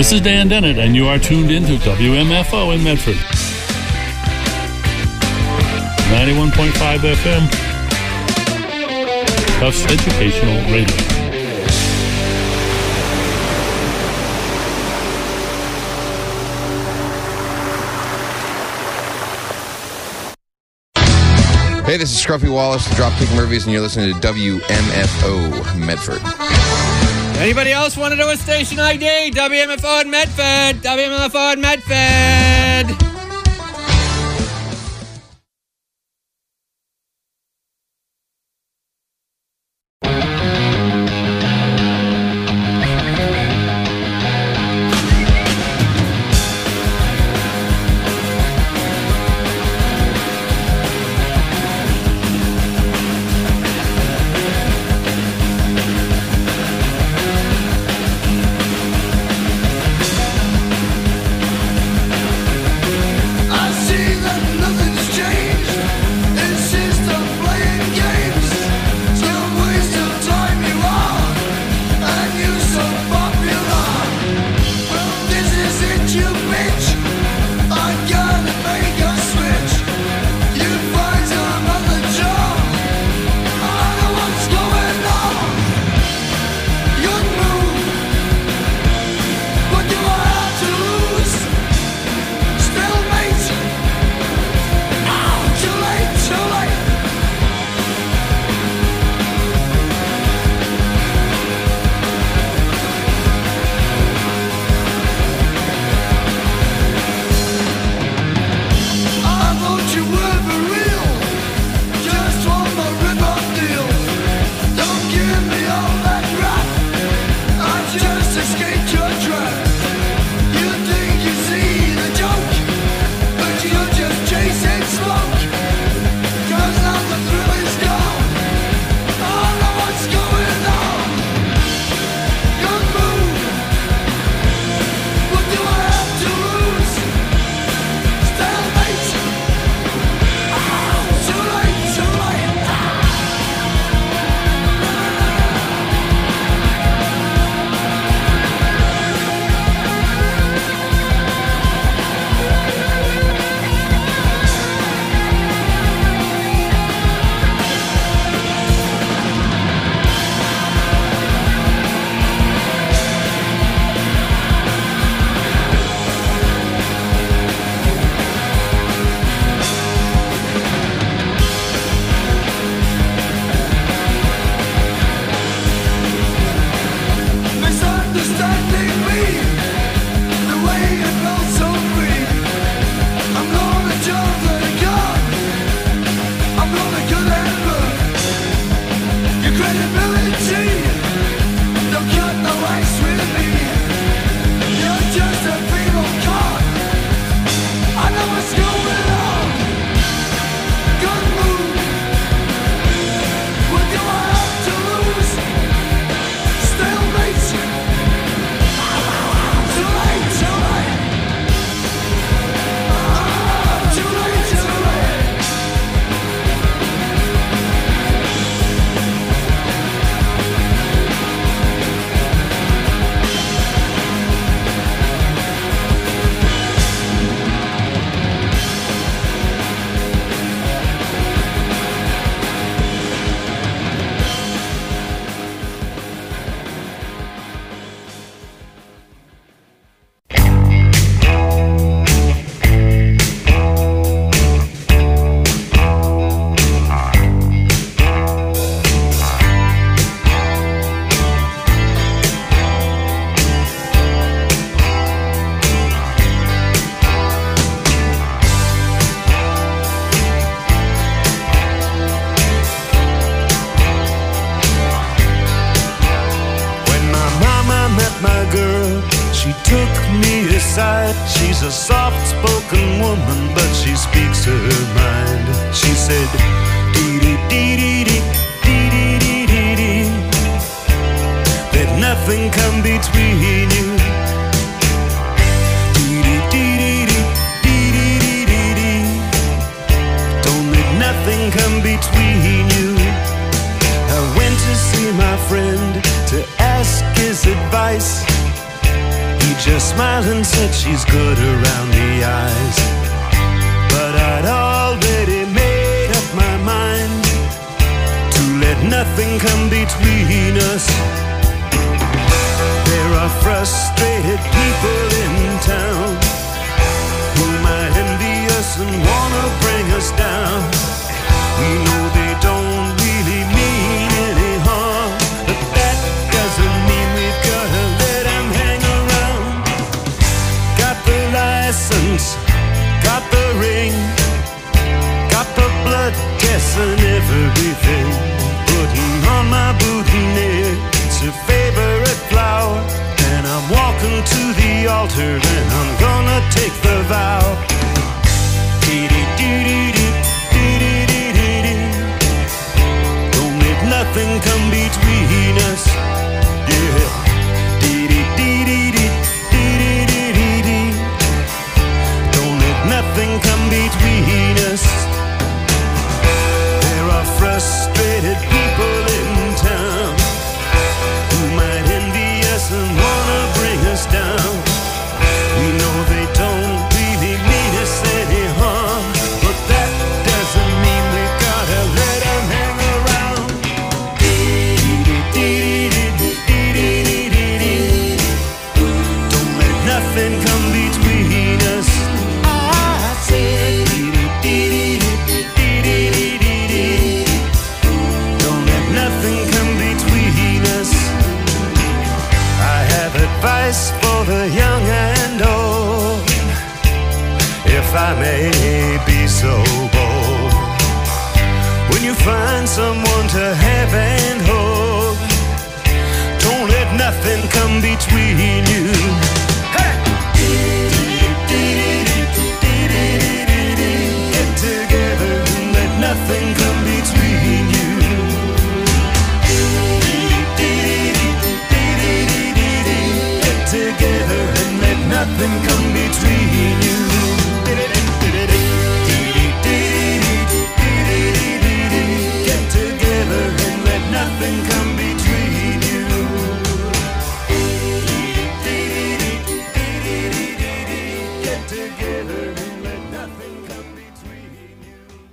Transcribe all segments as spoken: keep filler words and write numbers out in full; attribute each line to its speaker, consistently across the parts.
Speaker 1: This is Dan Dennett, and you are tuned into W M F O in Medford. ninety-one point five F M. Tufts Educational Radio.
Speaker 2: Hey, this is Scruffy Wallace, the Dropkick Murphys, and you're listening to W M F O Medford.
Speaker 3: Anybody else want to do a station I D? W M F O in Medford. W M F O in Medford.
Speaker 4: She's a soft-spoken woman, but she speaks her mind. She said, dee-dee-dee-dee-dee, dee-dee-dee-dee-dee, that nothing come between you. Dee-dee-dee-dee-dee, dee-dee-dee-dee-dee, don't let nothing come between you. I went to see my friend to ask his advice. He just just smiled and said she's good around the eyes. But I'd already made up my mind to let nothing come between us. There are frustrated people in town who might envy us and wanna bring us down. We know they don't really mean any harm, but that doesn't mean we've gotta let them hang around. Got the license, got the ring, got the blood test and everything. Putting on my boutonniere, it's a favorite flower, and I'm walking to the altar and I'm gonna take the vow. Don't let nothing come between us. Yeah. Don't let nothing come between us. There are frustrated people in town who might envy us and wanna bring us down. We know they don't really mean us any harm, but that doesn't mean we gotta let them hang around. Don't let nothing come between us. I said, don't let nothing come between us. I have advice for the young and old, if I may be so bold. When you find someone to have and hold, don't let nothing come between you. Hey! Get together and let nothing come between you. Get together and let nothing come between you. Get together and let nothing come between you. Get together and let nothing come between you.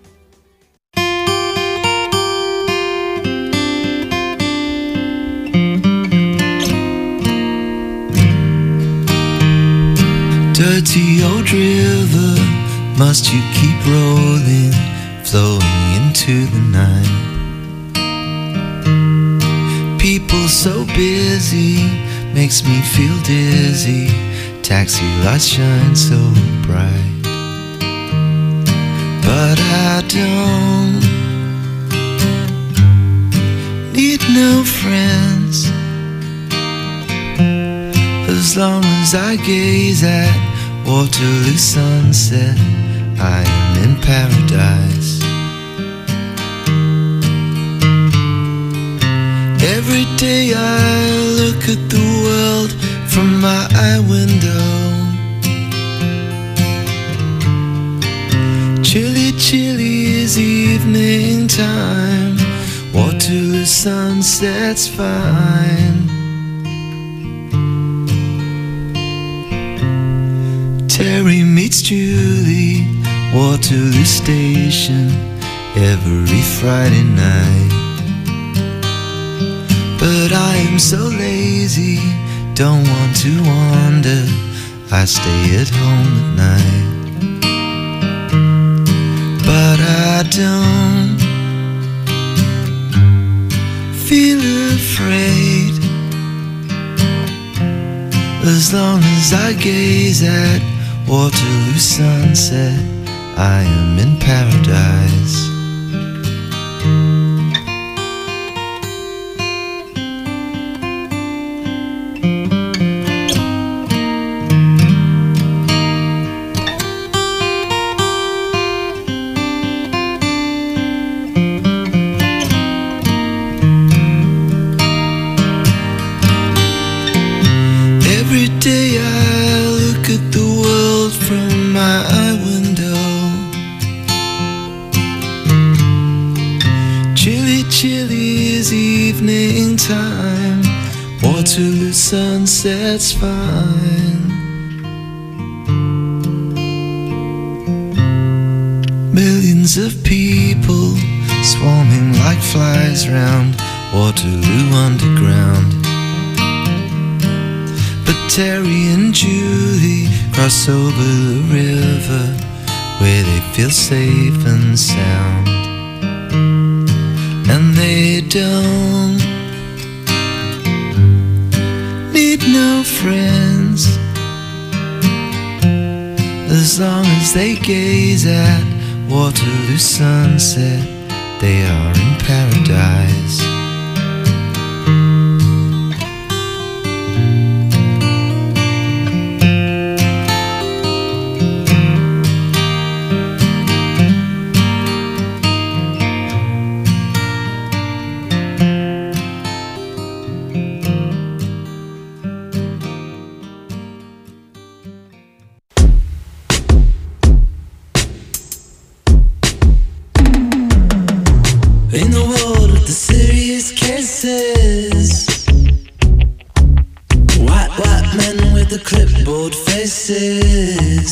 Speaker 5: Dirty old river, must you keep rolling, flowing into the night? People so busy, makes me feel dizzy. Taxi lights shine so bright, but I don't need no friends. As long as I gaze at Waterloo sunset, I am in paradise. Every day I look at the world from my eye window. Chilly, chilly is evening time. Waterloo sunset's fine. Terry meets Julie, Waterloo Station, every Friday night. But I am so lazy, don't want to wander, I stay at home at night. But I don't feel afraid, as long as I gaze at Waterloo sunset, I am in paradise. Every day I look at the world from my eye window. Chilly, chilly is evening time. Waterloo sunset's fine. Millions of people swarming like flies round Waterloo Underground. But Terry and Julie cross over the river where they feel safe and sound. And they don't need no friends as long as they gaze at Waterloo sunset, they are in paradise.
Speaker 6: In the world of the serious cases, white, white men with the clipboard faces,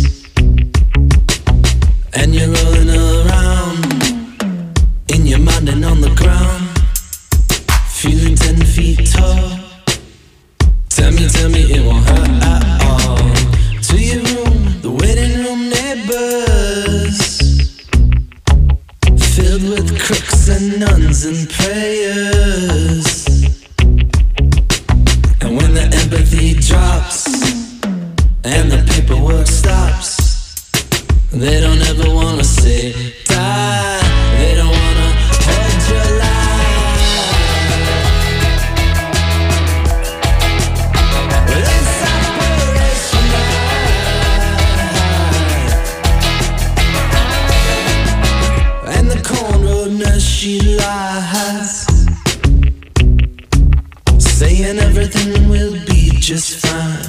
Speaker 6: and you're rolling around in your mind and on the ground, feeling ten feet tall. Tell me, tell me it won't hurt at all. To your room, the waiting room neighbors, filled with crooks and nuns and prayers. And when the empathy drops and the paperwork stops, they don't ever wanna say die. They don't wanna hold your life. Well, it's separation night. And the cornroad nurse, she lies, saying everything will be just fine.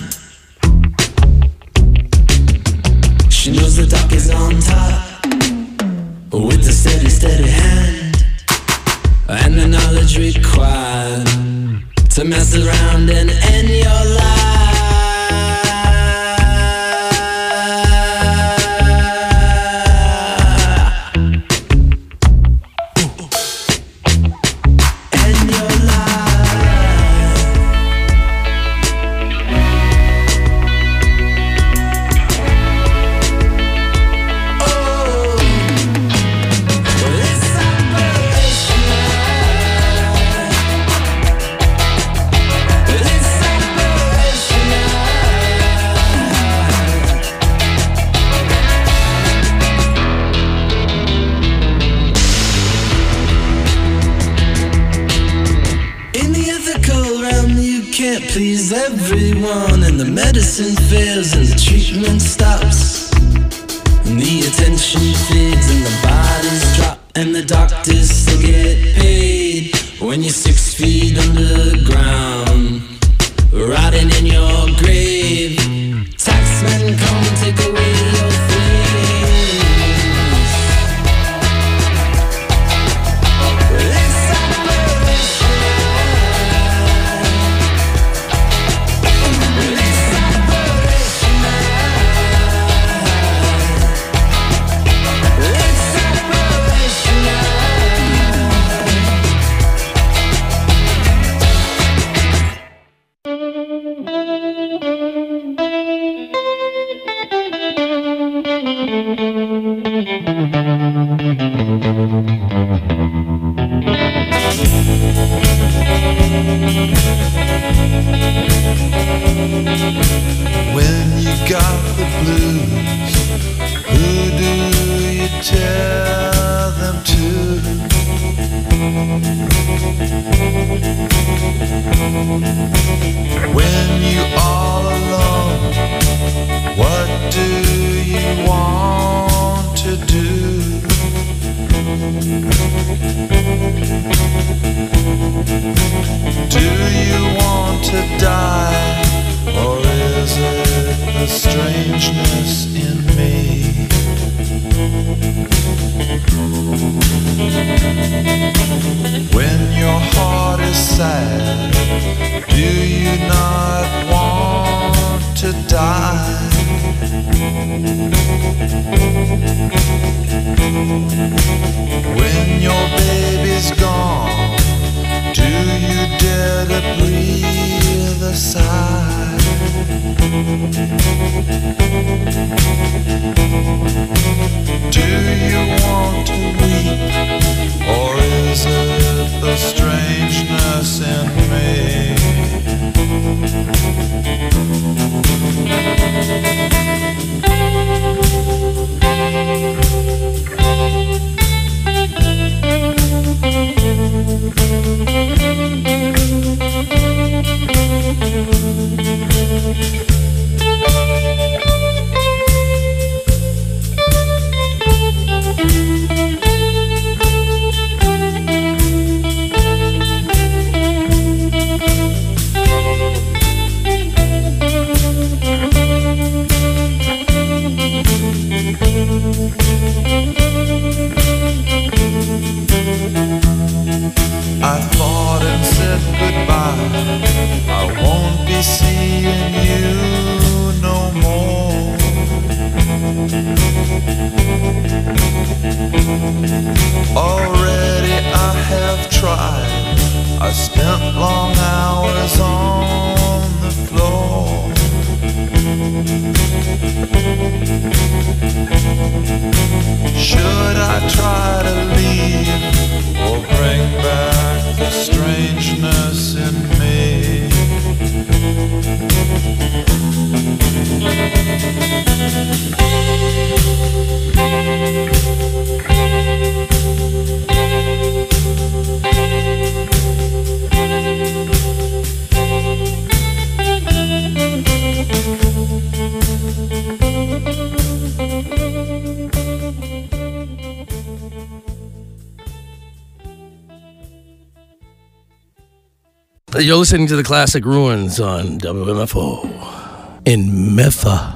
Speaker 6: She knows the doc is on top, with a steady, steady hand, and the knowledge required to mess around and end your life. End your life. Oh, well, it's separation night. Well, it's separation night. In the ethical realm, you can't please everyone, and the medicine fails and the treatment stops, and the attention fades and the bodies drop, and the doctors still get paid when you're six feet underground, rotting in your grave. Taxmen come take away your things. Well, it's separation night. Well, it's separation night. Well, it's separation
Speaker 5: When you got the blues, who do you tell them to? When you all alone, what do you want to do?
Speaker 7: You're listening to the Classic Ruins on W M F O in Memphis.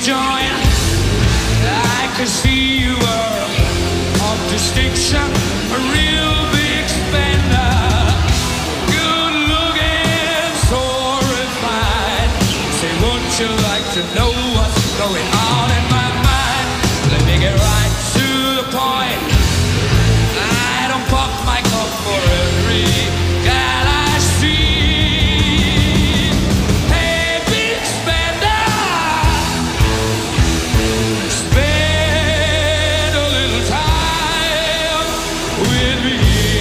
Speaker 8: join. I could see you were of distinction, a real big spender. Good looking, so refined. Say, wouldn't you like to know what's going on in my mind? Let me get right to the point. I don't pop my cup for every guy I see. Hey, big spender, spend a little time with me.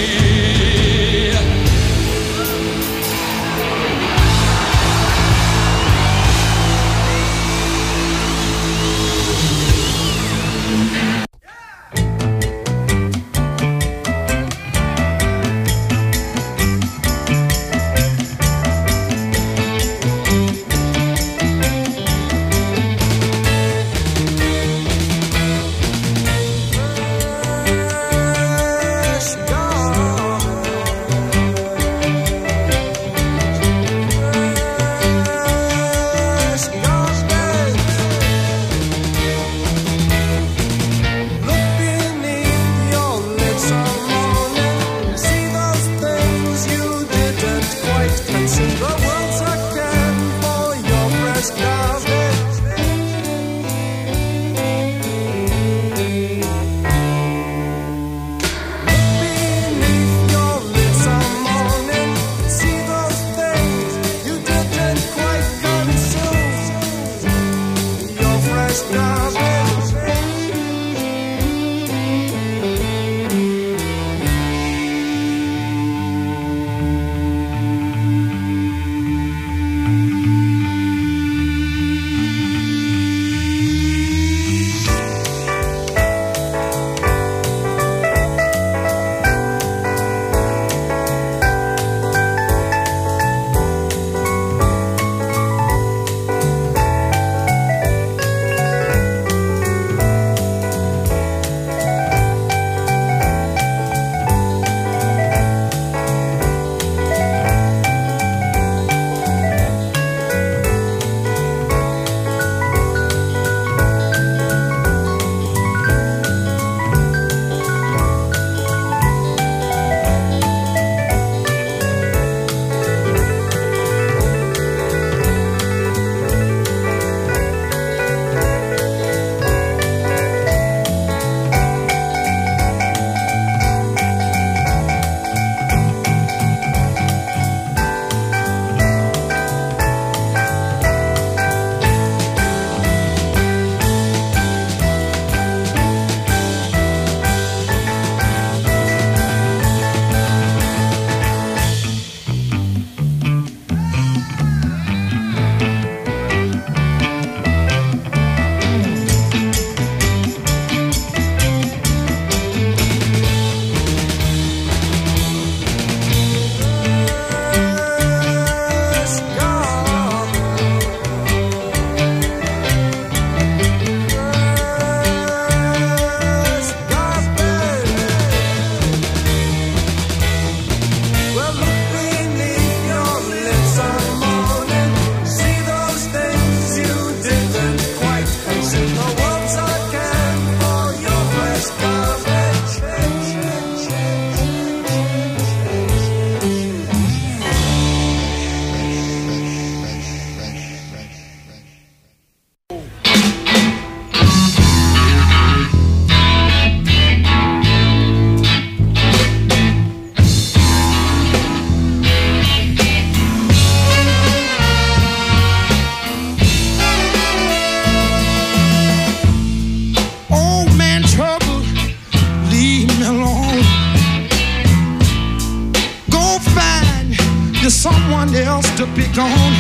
Speaker 9: Someone else to pick on.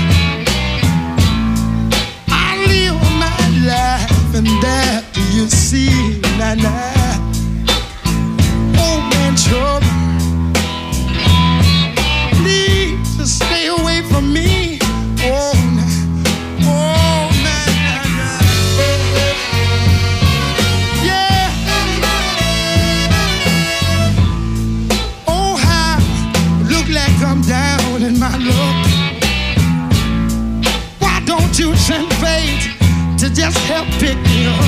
Speaker 9: I live my life and that you see now, now. Old man trouble, please to stay away from me. Oh, oh man, yeah. Oh, how look like I'm down in my luck. Why don't you send fate to just help pick me up.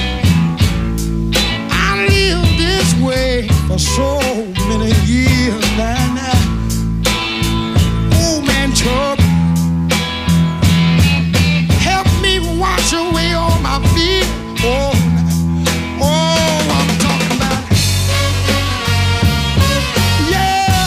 Speaker 9: I lived this way for so many years now. now. Old man Chuck, help me wash away all my fear. Oh, oh, I'm talking about it. Yeah.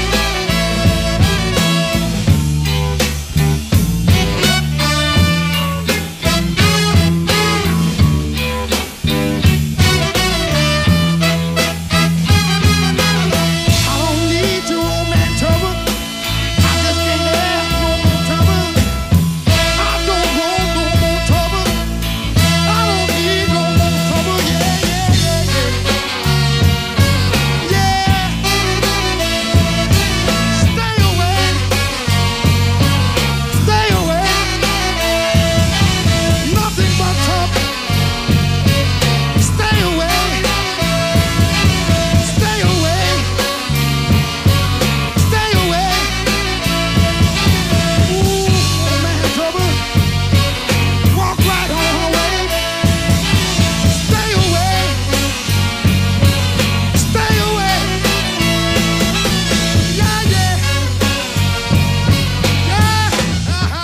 Speaker 9: I don't need your old man trouble. I just can't have no more trouble. I don't want no more trouble. I don't need no more trouble. Yeah, yeah, yeah, yeah. Yeah. Stay away. Stay away. Nothing but trouble. Stay away. Stay away. Stay away. Ooh, old man trouble. Walk right on her way. Stay away. Stay away. Yeah, yeah. Yeah. Uh-huh.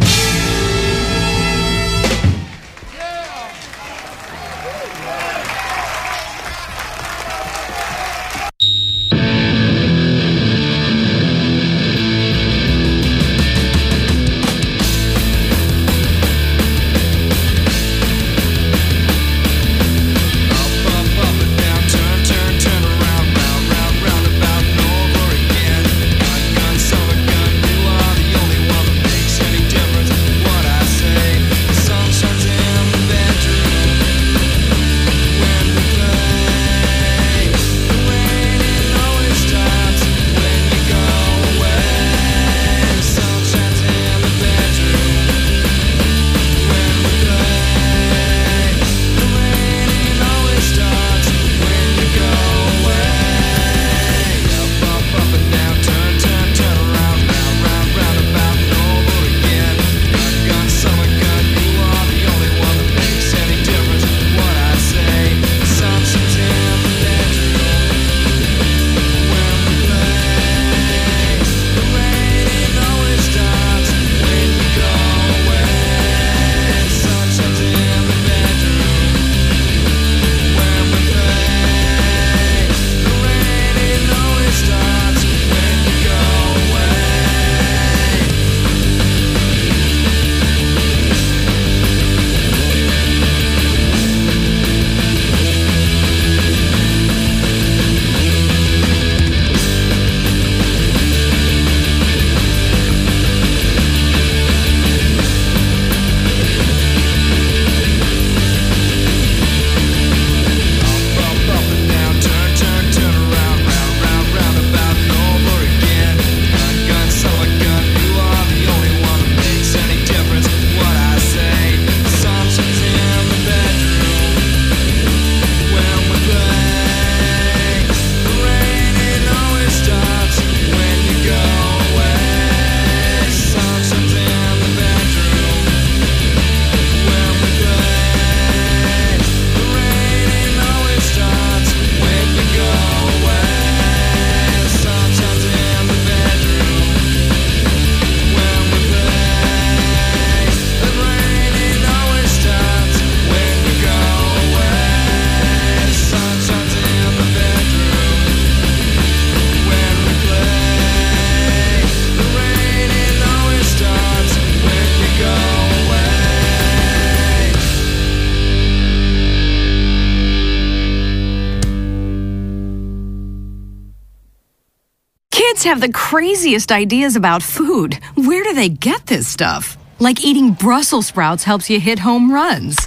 Speaker 10: Kids have the craziest ideas about food. Where do they get this stuff? Like eating Brussels sprouts helps you hit home runs.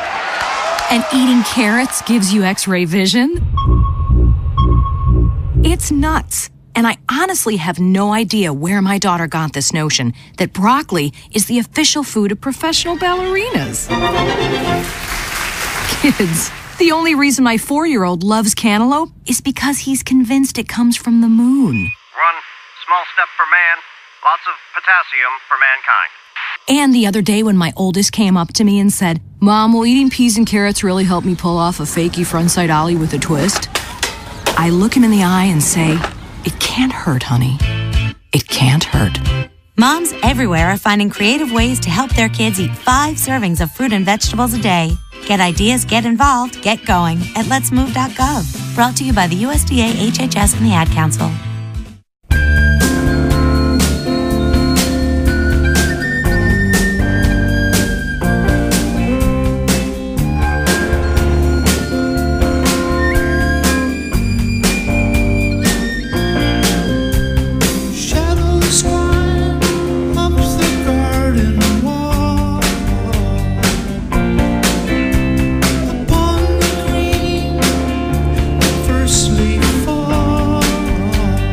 Speaker 10: And eating carrots gives you X-ray vision. It's nuts. And I honestly have no idea where my daughter got this notion that broccoli is the official food of professional ballerinas. Kids, the only reason my four-year-old loves cantaloupe is because he's convinced it comes from the moon.
Speaker 11: Run, small step for man, lots of potassium for mankind.
Speaker 10: And the other day when my oldest came up to me and said, Mom, will eating peas and carrots really help me pull off a fakey frontside ollie with a twist? I look him in the eye and say, it can't hurt, honey. It can't hurt.
Speaker 11: Moms everywhere are finding creative ways to help their kids eat five servings of fruit and vegetables a day. Get ideas, get involved, get going at lets move dot gov. Brought to you by the U S D A, H H S, and the Ad Council.
Speaker 4: Firstly fall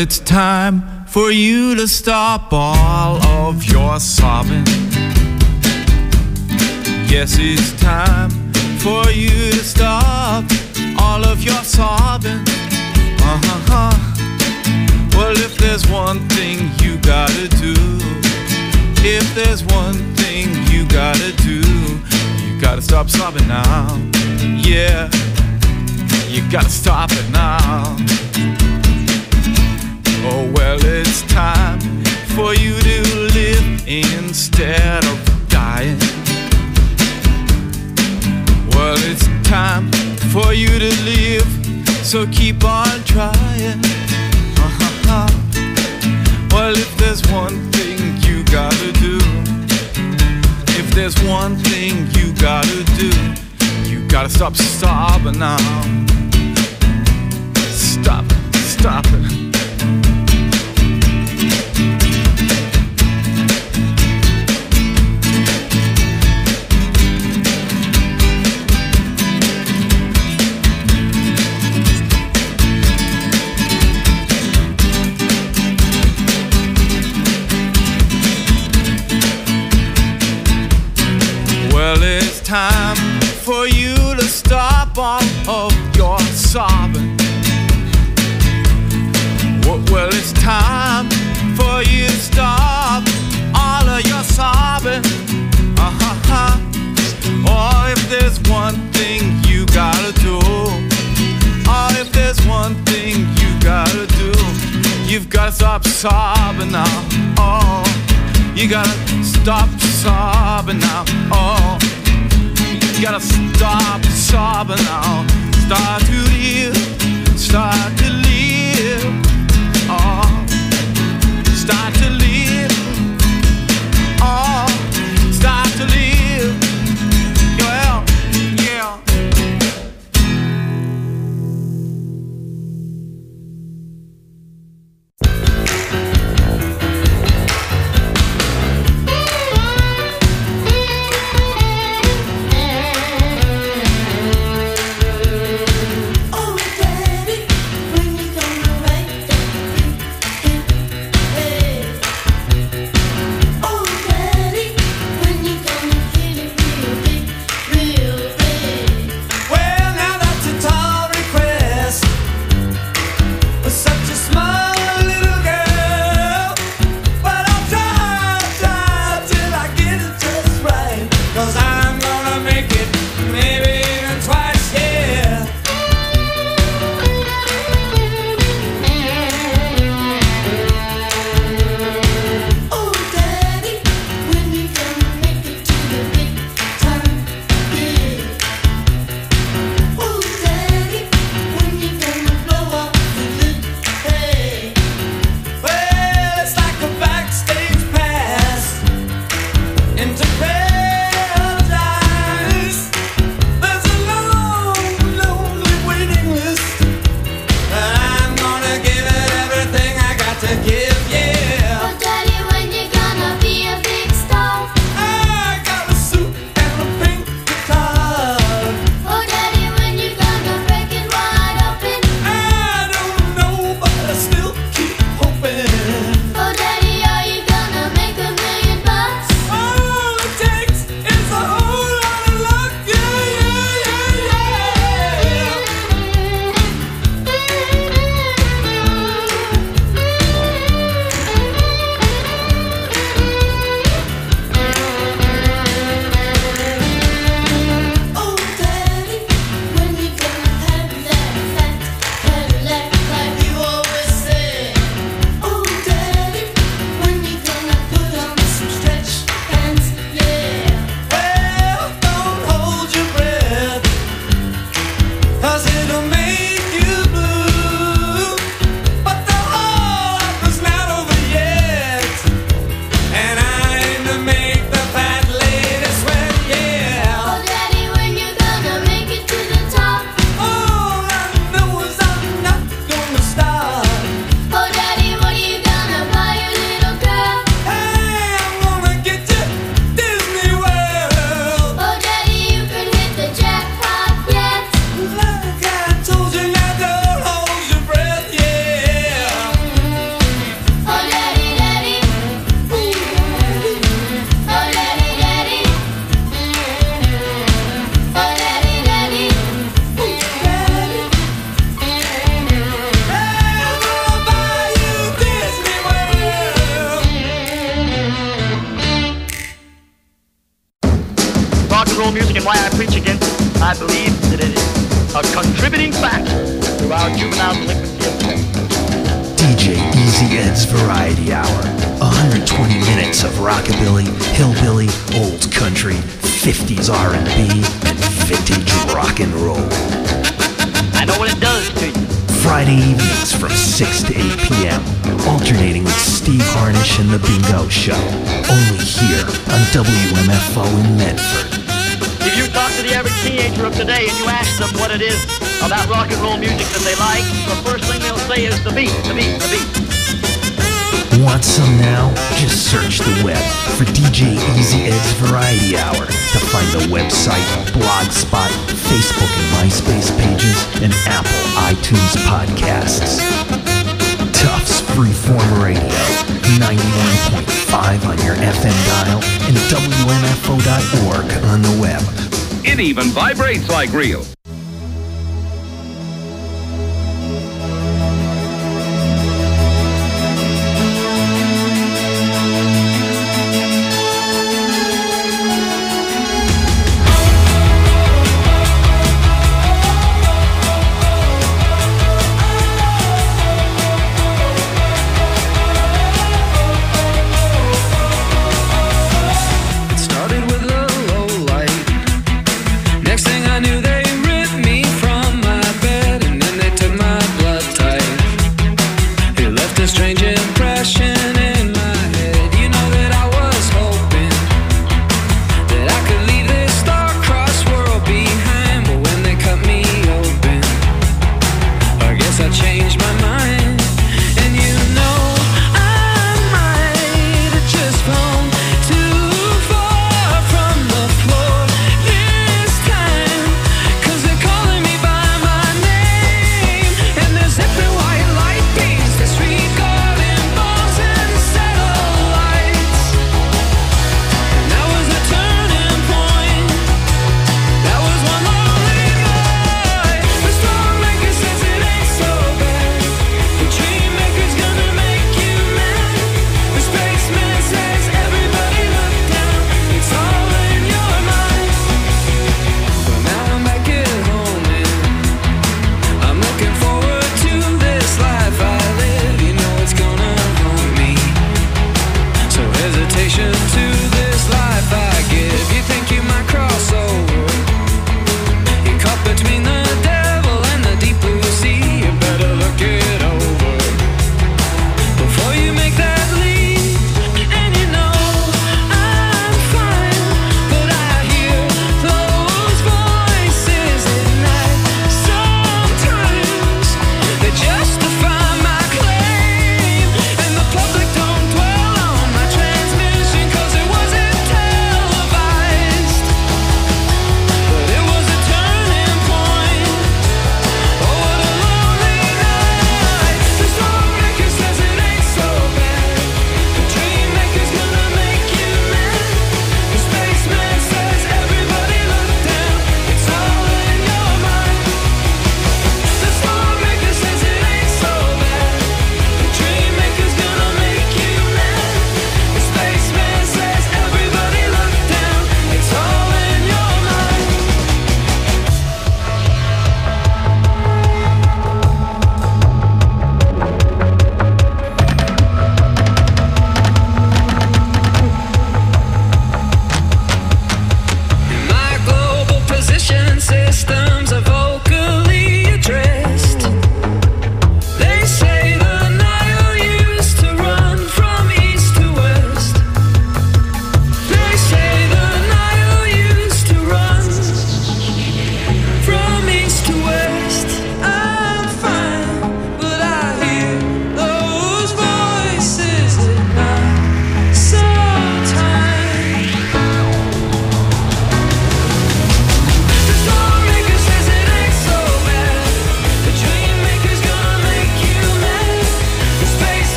Speaker 12: it's time for you to stop all of your sobbing. Yes, it's time for you to stop all of your sobbing. Uh-huh. Well, if there's one thing you gotta do, if there's one thing you gotta do, you gotta stop sobbing now. Yeah, you gotta stop it now. Oh, well, it's time for you to live instead of dying. Well, it's time for you to live, so keep on trying. Uh-huh. Well, if there's one thing you gotta do, if there's one thing you gotta do, you gotta stop sobbing now. Stop it, stop it. Well, it's time for you to stop all of your sobbing. Well, it's time for you to stop all of your sobbing. Uh-huh. Oh, if there's one thing you gotta do, oh, if there's one thing you gotta do, you've gotta stop sobbing now. Oh, you gotta stop sobbing now. Oh, you gotta stop sobbing now. Start to live, start to live. Oh, start to live. Oh, start to live. Well, yeah.
Speaker 13: Oh, Daddy, when you thousand liquid steel.
Speaker 14: D J Easy Ed's Variety Hour. one hundred twenty minutes of rockabilly, hillbilly, old country, fifties R and B, and vintage rock and roll.
Speaker 13: I know what it does to you.
Speaker 14: Friday evenings from six to eight p.m. Alternating with Steve Harnish and The Bingo Show. Only here on W M F O in Medford.
Speaker 13: If you talk to the average teenager of today and you ask them what it is about rock and roll music that they like, the first thing they'll say is the beat, the beat, the beat.
Speaker 14: Want some now? Just search the web for D J Easy Ed's Variety Hour to find the website, Blogspot, Facebook and MySpace pages, and Apple iTunes podcasts. Tufts Freeform Radio, ninety-one point five on your F M dial, and W M F O dot org on the web.
Speaker 15: It even vibrates like real.
Speaker 6: Started with a low light. Next thing I knew, they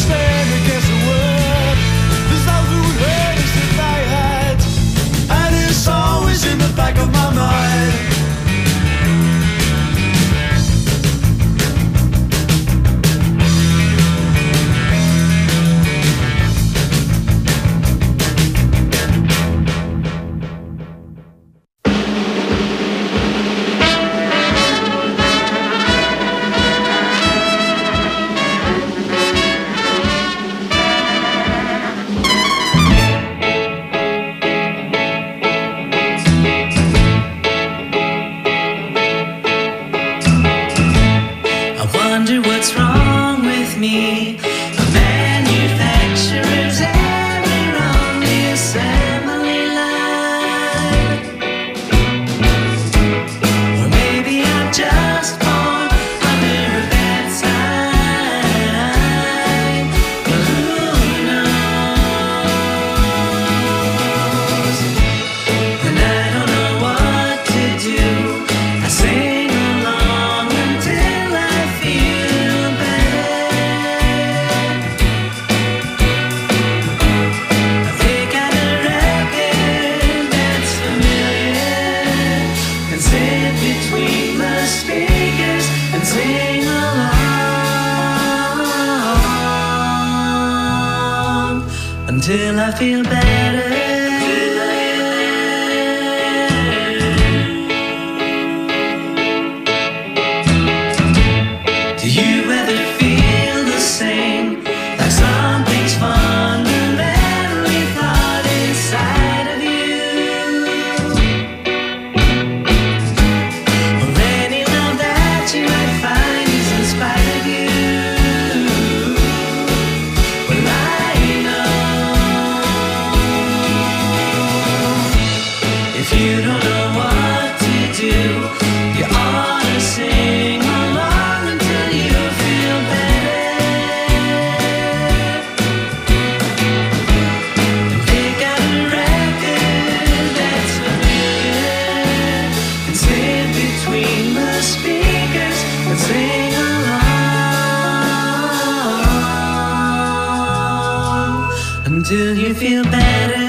Speaker 4: stand against the world. There's those who hurt us in my heart, and it's always in the back of my mind.
Speaker 6: Until I feel better. Do you ever feel the same? Like something's fundamentally flawed inside of you? Or any love that you might find is in spite of you? Well, I if you don't know what to do, you ought to sing along until you feel better. And pick out a record that's familiar and sit between the speakers and sing along until you feel better.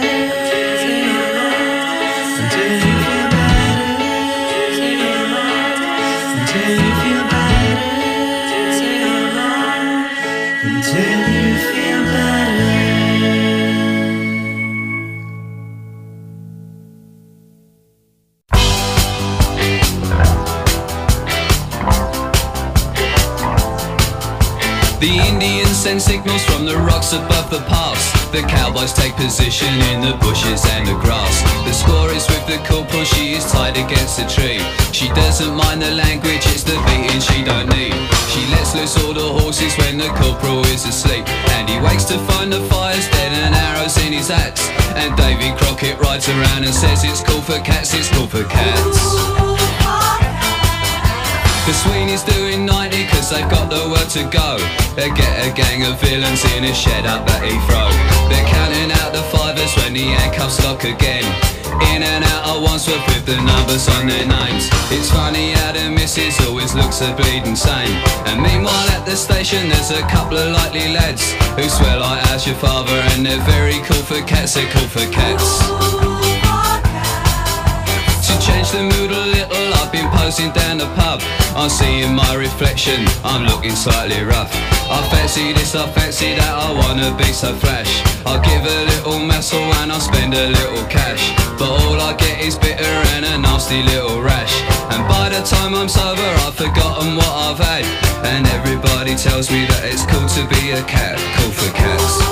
Speaker 16: The Indians send signals from the rocks above the pass. The cowboys take position in the bushes and the grass. The squaw is with the corporal, she is tied against a tree. She doesn't mind the language, it's the beating she don't need. She lets loose all the horses when the corporal is asleep, and he wakes to find the fire's dead and arrows in his axe. And Davy Crockett rides around and says it's cool for cats, it's cool for cats. The Sweeney's doing ninety cause they've got the word to go. They get a gang of villains in a shed up at Heathrow. They're counting out the fivers when the handcuffs lock again. In and out at Wandsworth with the numbers on their names. It's funny how the missus always looks a bleeding sane. And meanwhile at the station there's a couple of likely lads who swear like how's your father, and they're very cool for cats, they're cool for cats. To change the mood a little, I've been posing down the pub. I'm seeing my reflection, I'm looking slightly rough. I fancy this, I fancy that, I wanna be so flash. I'll give a little muscle and I'll spend a little cash, but all I get is bitter and a nasty little rash. And by the time I'm sober I've forgotten what I've had, and everybody tells me that it's cool to be a cat, cool for cats.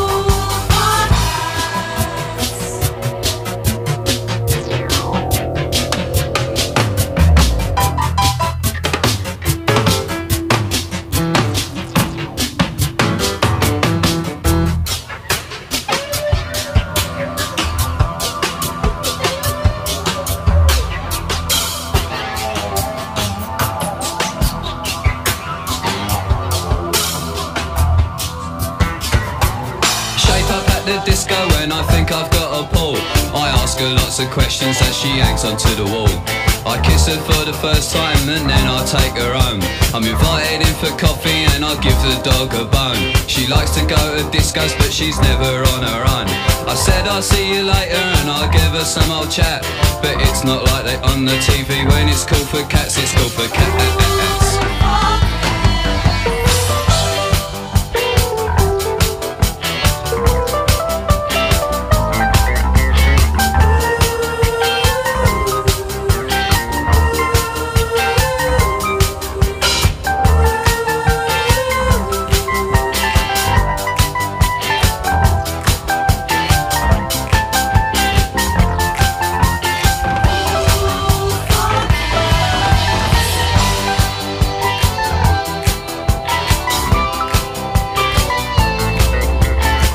Speaker 16: Disco when I think I've got a pull. I ask her lots of questions as she hangs onto the wall. I kiss her for the first time and then I take her home. I'm invited in for coffee and I give the dog a bone. She likes to go to discos but she's never on her own. I said I'll see you later and I'll give her some old chat, but it's not like they on the T V when it's cool for cats, it's cool for cat.